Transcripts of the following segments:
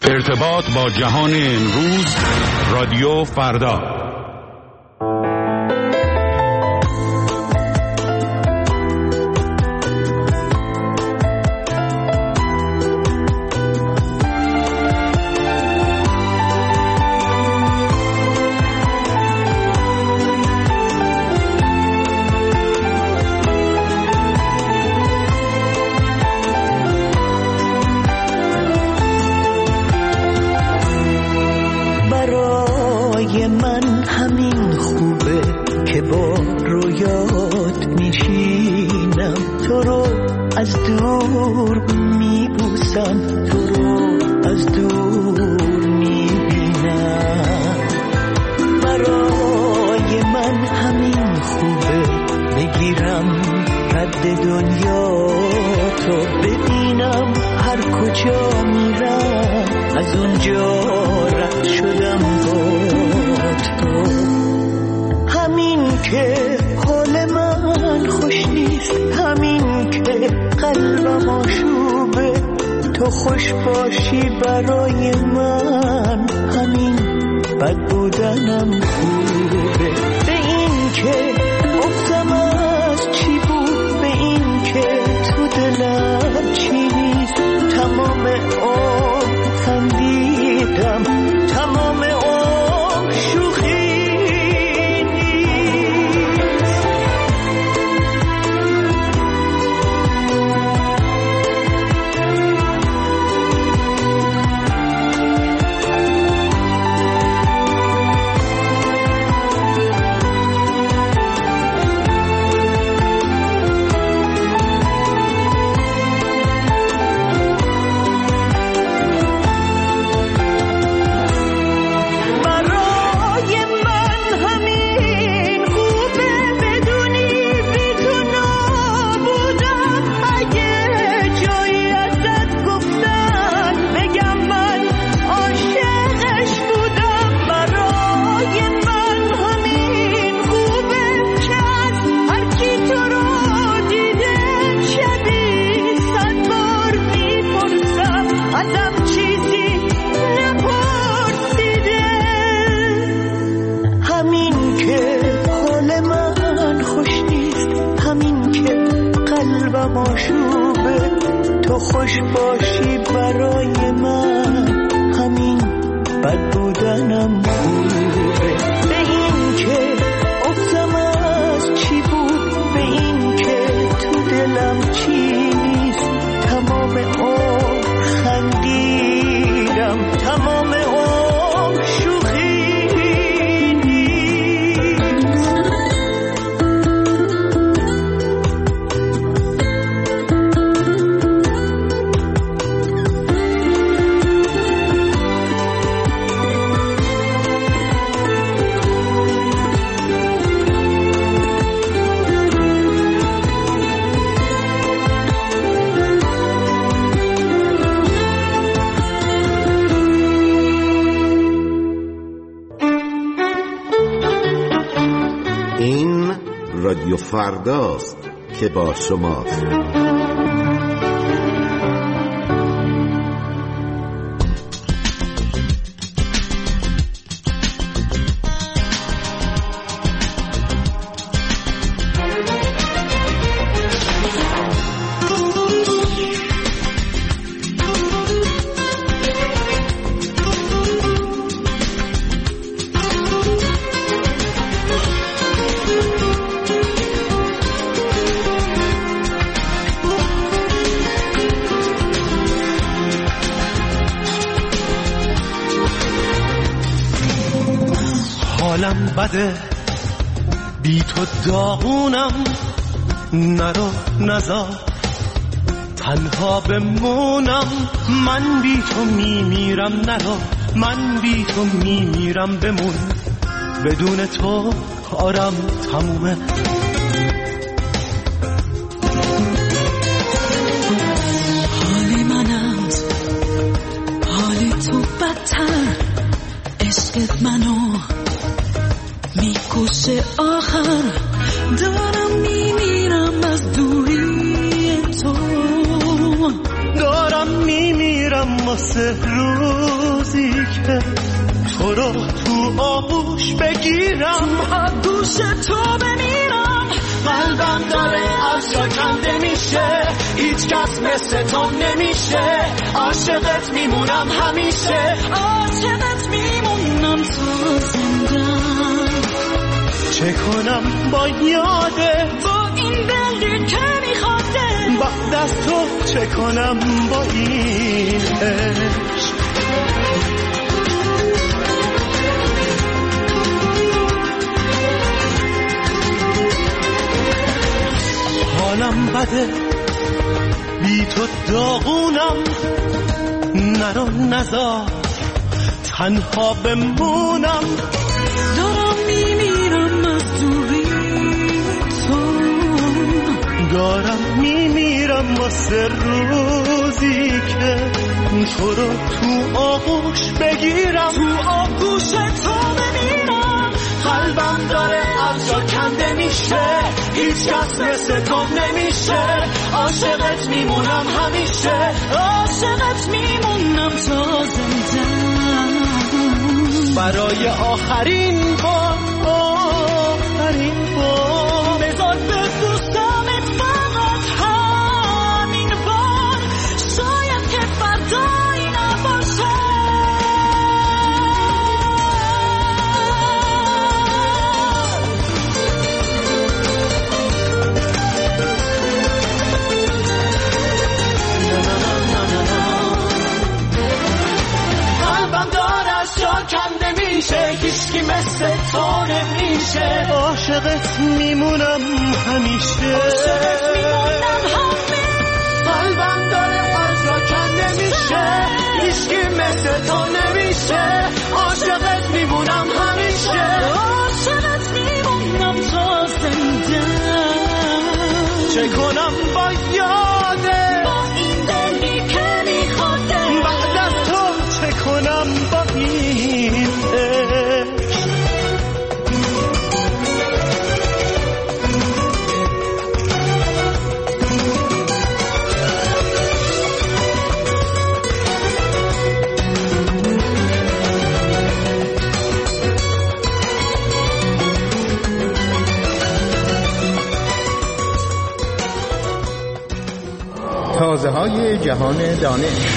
ارتباط با جهان امروز، رادیو فردا. خوش باشی برای من، همین بد بودنم خوبه. به این که گفتم از چی بود، به این که تو دلم چی نیست. تمام عمر خندیدم، تمام عمر شوخی خوش باشی برای من، همین بد بودنم خوبه. به این که گفتم از چی بود، به این که تو دلم چی نیست. تمام عمر خندیدم، تمام عمر شوخی رادیو فرداست که با شماست. حالم بده بی تو داغونم، نرو نزار تنها بمونم. من بی تو میمیرم، نرو من بی تو میمیرم. بمون بدون تو کارم تمومه. حال من از حال تو بدتر، عشقت منو میکشه. آخر دارم میمیرم از دوری تو، دارم میمیرم واسه روزی که تو رو تو آغوش بگیرم، آغوش تو بمیرم. قلبم داره از جا کنده میشه، هیچ کس مثل تو نمیشه. عاشقت میمونم همیشه، عاشقت میمونم تا زندم. چه کنم با یاده، با این دلی که میخواده، بعد از تو چه کنم با این عشق. حالم بده بی تو داغونم، نرو نزار تنها بمونم. دارم میمیرم از دوری تو، دارم میمیرم واسه روزی که تو رو تو آغوش بگیرم، تو آغوش تو بمیرم. قلبم داره از جا کنده میشه، هیچ کس مثل تو نمیشه. عاشقت میمونم همیشه، عاشقت میمونم تا زندم. برای آخرین بار، آخرین بار بذار ببوسمت فقط همین بار، شاید که فردایی نباشه. هیچکی مثل تو نمیشه. عاشقت میمونم همیشه، عاشقت میمونم همیشه. قلبم داره از جا کنده میشه، هیچکی مثل تو نمیشه. عاشقت میمونم همیشه، عاشقت میمونم تا زندم. چه کنم با یاده، با این دلی که میخواده، بعد از تو چه کنم با این تازه‌های جهان دانش.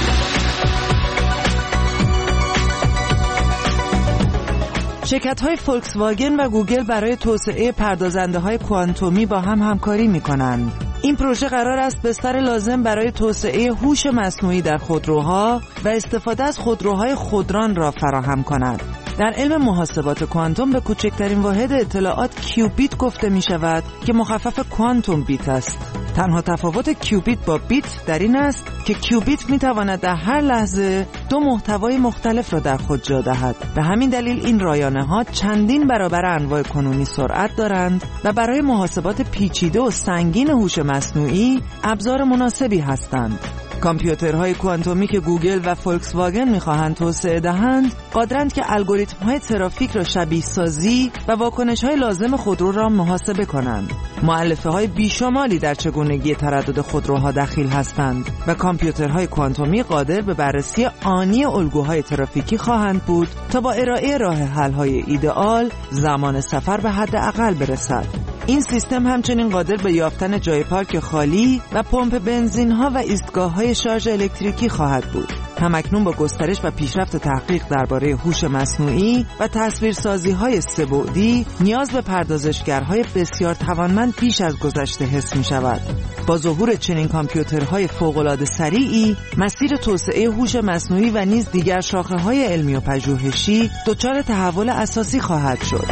شرکت‌های فولکس واگن و گوگل برای توسعه پردازنده‌های کوانتومی با هم همکاری می‌کنند. این پروژه قرار است بستر لازم برای توسعه هوش مصنوعی در خودروها و استفاده از خودروهای خودران را فراهم کند. در علم محاسبات کوانتوم به کوچکترین واحد اطلاعات کیوبیت گفته می شود که مخفف کوانتوم بیت است. تنها تفاوت کیوبیت با بیت در این است که کیوبیت می تواند در هر لحظه دو محتوای مختلف را در خود جا دهد. به همین دلیل این رایانه ها چندین برابر انواع کنونی سرعت دارند و برای محاسبات پیچیده و سنگین هوش مصنوعی ابزار مناسبی هستند. کامپیوترهای کوانتومی که گوگل و فولکس واگن می‌خواهند توسعه دهند، قادرند که الگوریتم‌های ترافیک را شبیه سازی و واکنش‌های لازم خودرو را محاسبه کنند. مؤلفه‌های بیشمالی در چگونگی تردد خودروها دخیل هستند و کامپیوترهای کوانتومی قادر به بررسی آنی الگوهای ترافیکی خواهند بود تا با ارائه راه حل‌های ایدئال زمان سفر به حد اقل برسد. این سیستم همچنین قادر به یافتن جای پارک خالی و پمپ بنزین‌ها و ایستگاه‌های شارژ الکتریکی خواهد بود. همکنون با گسترش و پیشرفت تحقیق درباره هوش مصنوعی و تصویرسازی‌های سه‌بعدی، نیاز به پردازشگرهای بسیار توانمند بیش از گذشته حس می‌شود. با ظهور چنین کامپیوترهای فوق‌العاده سریعی، مسیر توسعه هوش مصنوعی و نیز دیگر شاخه‌های علمی و پژوهشی دچار تحول اساسی خواهد شد.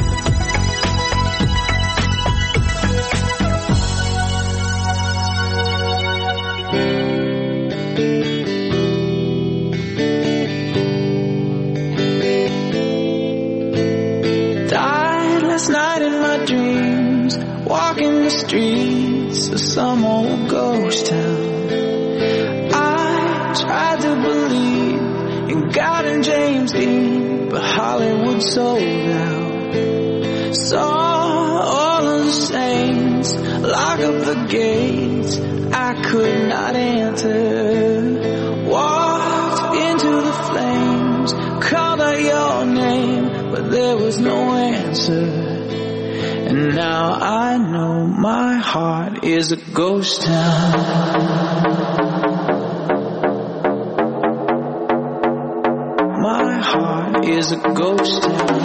Walking the streets of some old ghost town, I tried to believe in God and James Dean, but Hollywood sold out. Saw all of the saints lock up the gates I could not enter. Walked flames, called out your name, but there was no answer. And now I know my heart is a ghost town. My heart is a ghost town.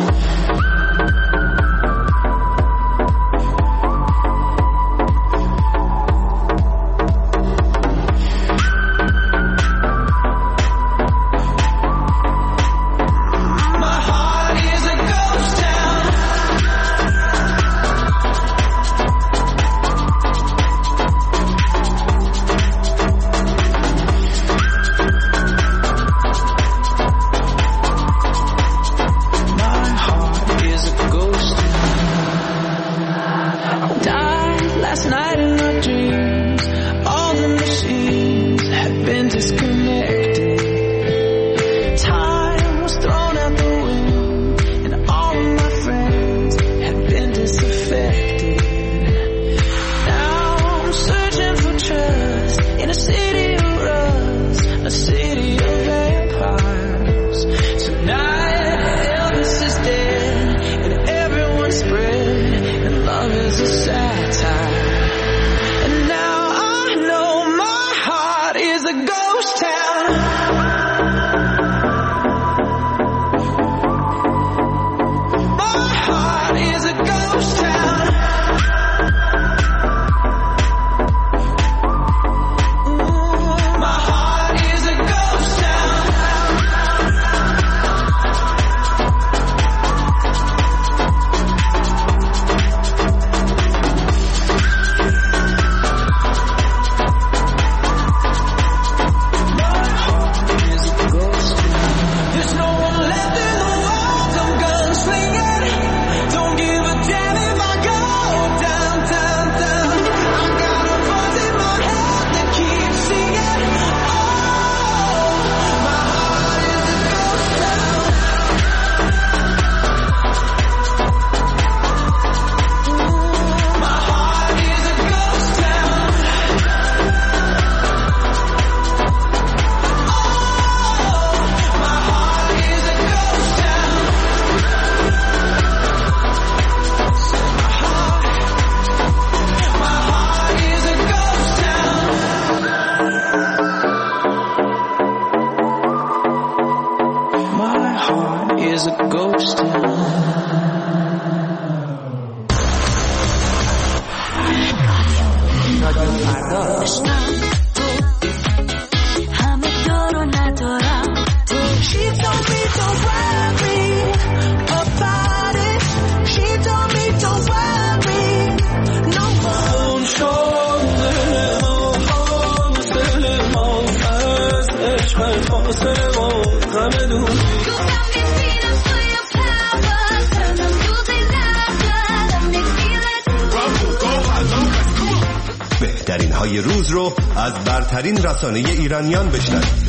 بهترین های روز رو از برترین رسانه ایرانیان بشنوید.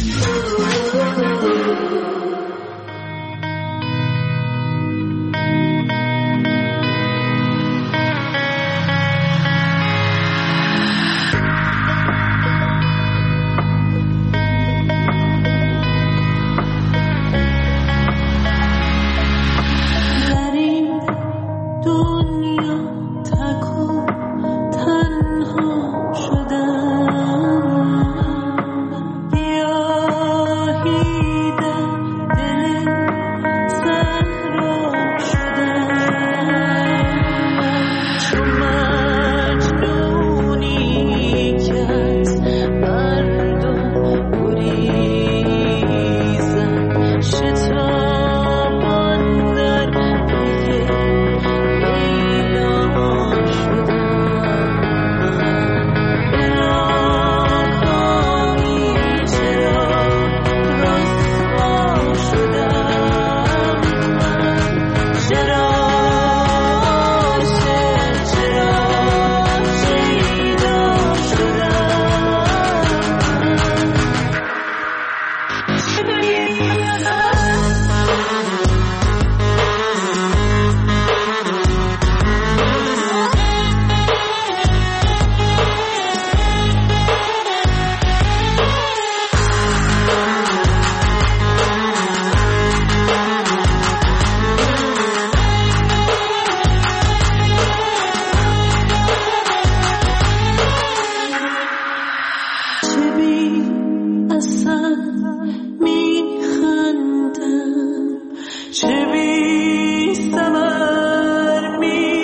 میخندم چه بی ثمر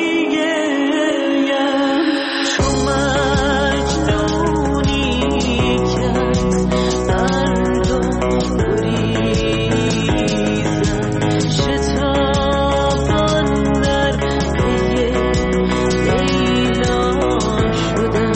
میگریم چو مجنونی که مردم گریزم شتابان در پی لیلا شدم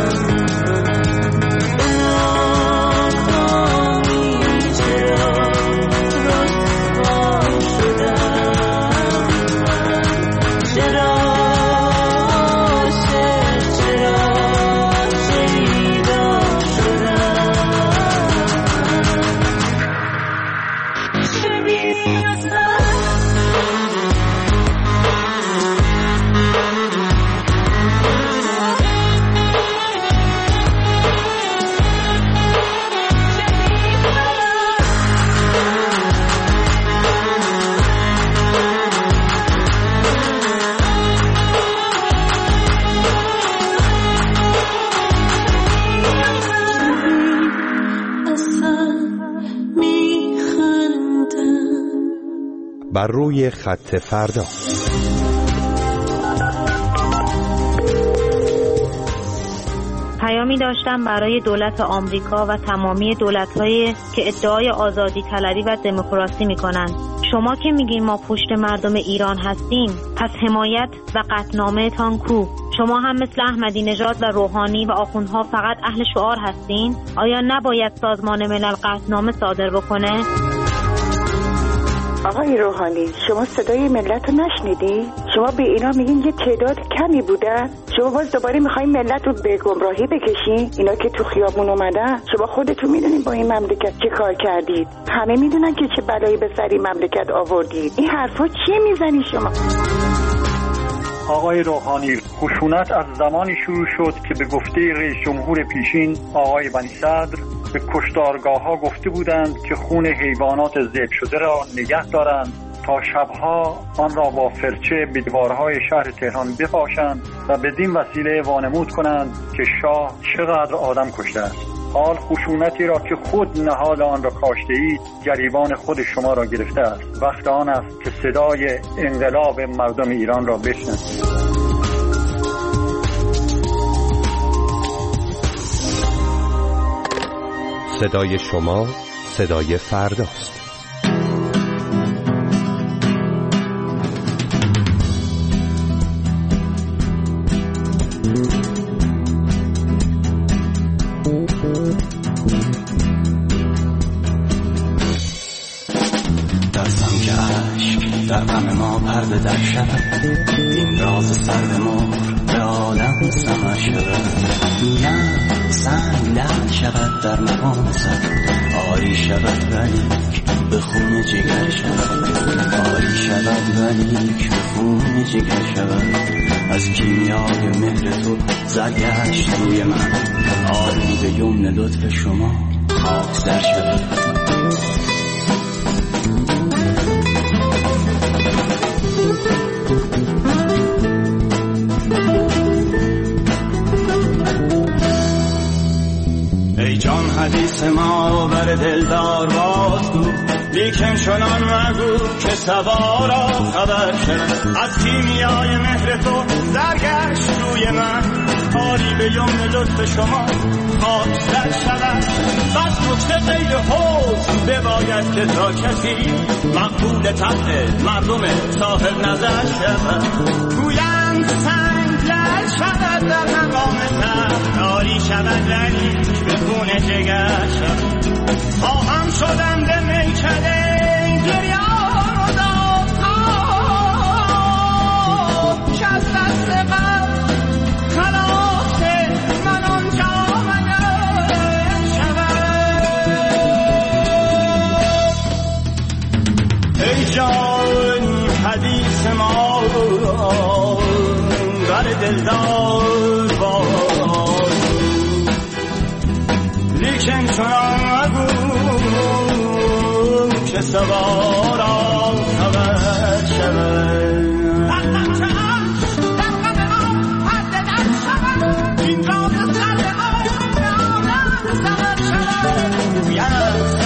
بر روی خط فردا. پیامی داشتم برای دولت آمریکا و تمامی دولت‌هایی که ادعای آزادی طلبی و دموکراسی می‌کنند. شما که میگین ما پشت مردم ایران هستیم، پس حمایت و قطعنامه تان کو؟ شما هم مثل احمدی نژاد و روحانی و آخوندها فقط اهل شعار هستین؟ آیا نباید سازمان ملل قطعنامه صادر بکنه؟ آقای روحانی، شما صدای ملت رو نشنیدی؟ شما به اینا میگین یه تعداد کمی بودن؟ شما باز دوباره میخواین ملت رو به گمراهی بکشین؟ اینا که تو خیابون اومدن، شما خودتون میدونین با این مملکت چه کار کردید. همه میدونن که چه بلایی به سر این مملکت آوردید. این حرفا چیه میزنی شما؟ آقای روحانی، خشونت از زمانی شروع شد که به گفته رئیس جمهور پیشین آقای بنی صدر به کشتارگاه‌ها گفته بودند که خون حیوانات ذبح شده را نگه دارند تا شبها آن را با فرچه به دیوارهای شهر تهران بپاشند و بدین وسیله وانمود کنند که شاه چقدر آدم کشته است. حال خشونتی را که خود نهال آن را کاشته اید گریبان خود شما را گرفته است. وقت آن است که صدای انقلاب مردم ایران را بشنوید. صدای شما صدای فرداست. دستم که عشق در غم ما پرده در شود، این راز سر مر به عالم سمر شود. نه سنگ لعل شود در نوازد، آری شود ولیک به خون جگر شود. آری شود ولیک به خون جگر شود. از کیمیای مهر تو زرگشت روی من، آری به یمن لطف شما خاک در شود. ای جان حدیث ما بر دلدار بازگو، لیکن چنان مگو که سوارا خبر شد. از کیمیای مهر تو زرگشت روی من، آری به یمن لطف شما خاک در شود. بس نکته غیر حوض بباید که تا کسی مقبول طبع مردم صاحب نظر شود. گویند سنگ لعل شود در مقام تخت، آری شود ولی به خون جگر شود. خواهم شدم به میکده گریان و داد که از دست من خلاص من آنجا مگر شود. ای جان حدیث ما بر دلدار باز، لیکن چنان مگو که سوارا خبر شود. این راز سر ما به آدم سمر شود.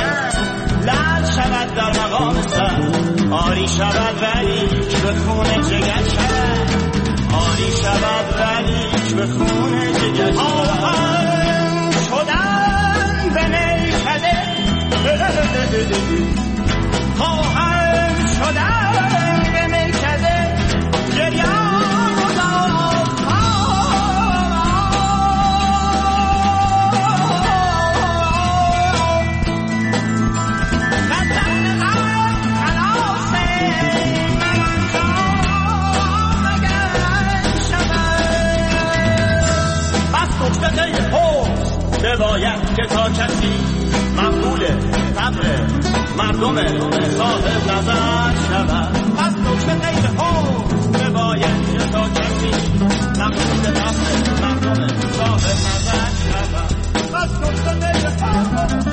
عالی شود ولی به خون جگر شود، عالی شود ولی به خون جگر آهن شدن به نیکده، آهن شدن به نیکده گریان و باید که تا کسی مقبول صبر مردم صاحب نظر شود، پس نکته غیر حب باید که تا کسی مقبول صبر مردم صاحب نظر شود، پس نکته غیر حب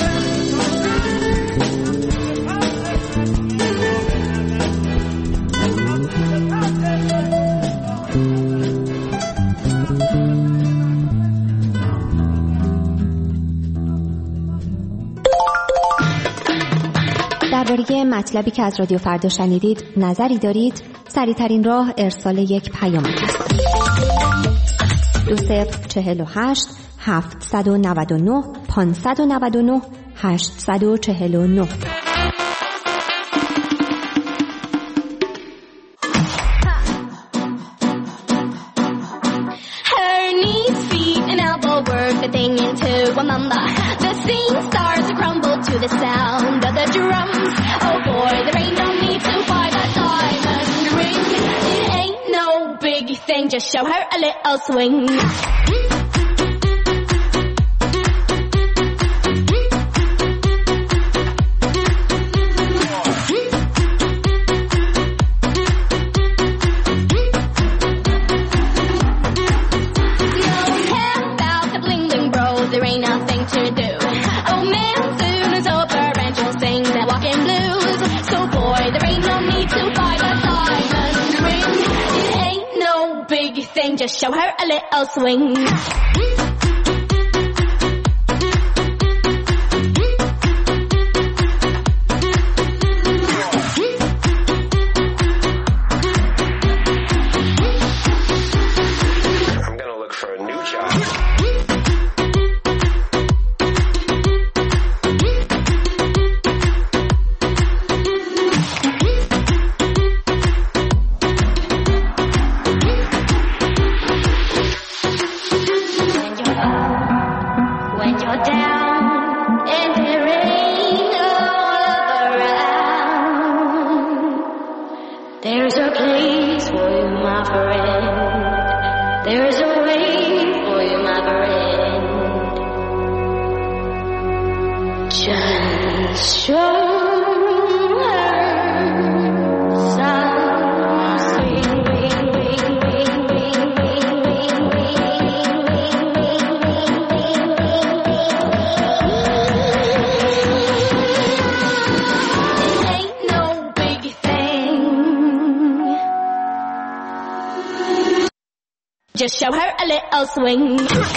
درباره مطلبی که از رادیو فردا شنیدید نظری دارید؟ سریع‌ترین راه ارسال یک پیام است. 2048 799 599 849. The thing into a mamba. The scene starts to crumble to the sound of the drums. Oh boy, there ain't no need to buy that diamond ring. It ain't no big thing, just show her a little swing. Just show her a little swing. I'm gonna look for a new job. Just show her a little swing.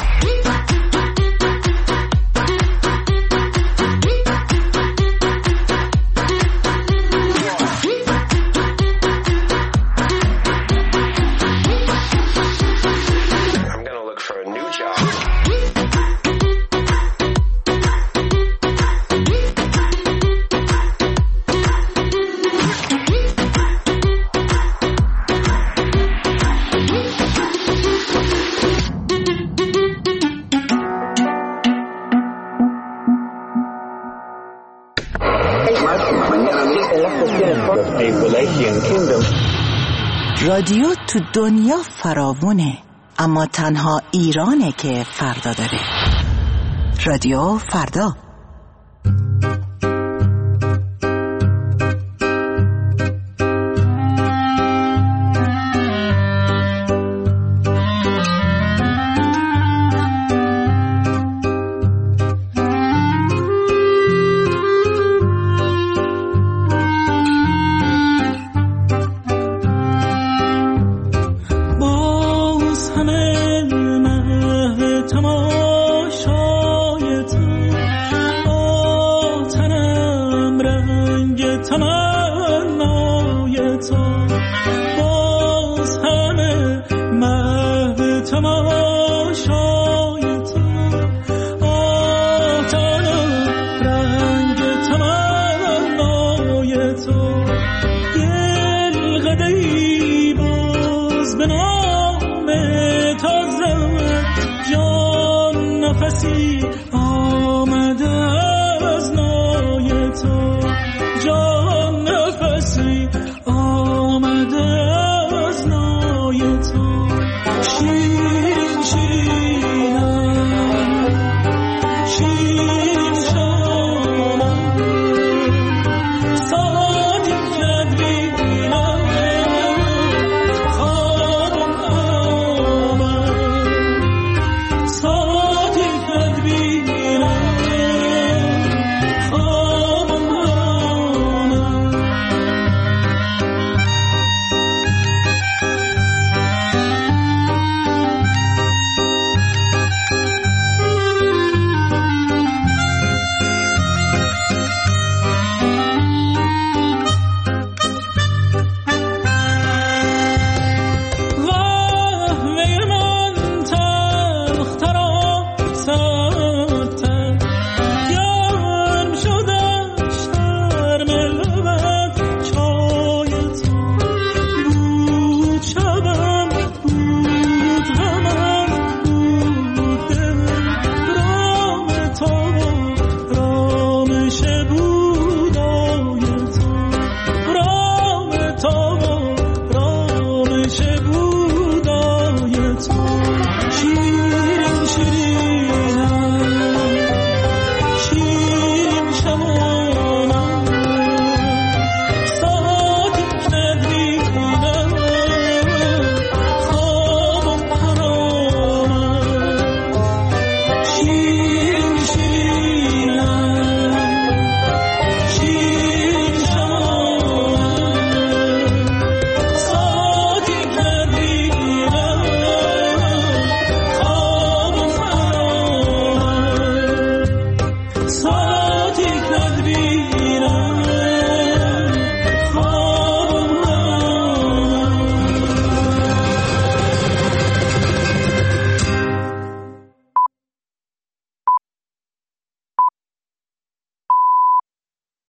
رادیو تو دنیا فراوونه، اما تنها ایرانه که فردا داره. رادیو فردا. تمنا Thank you.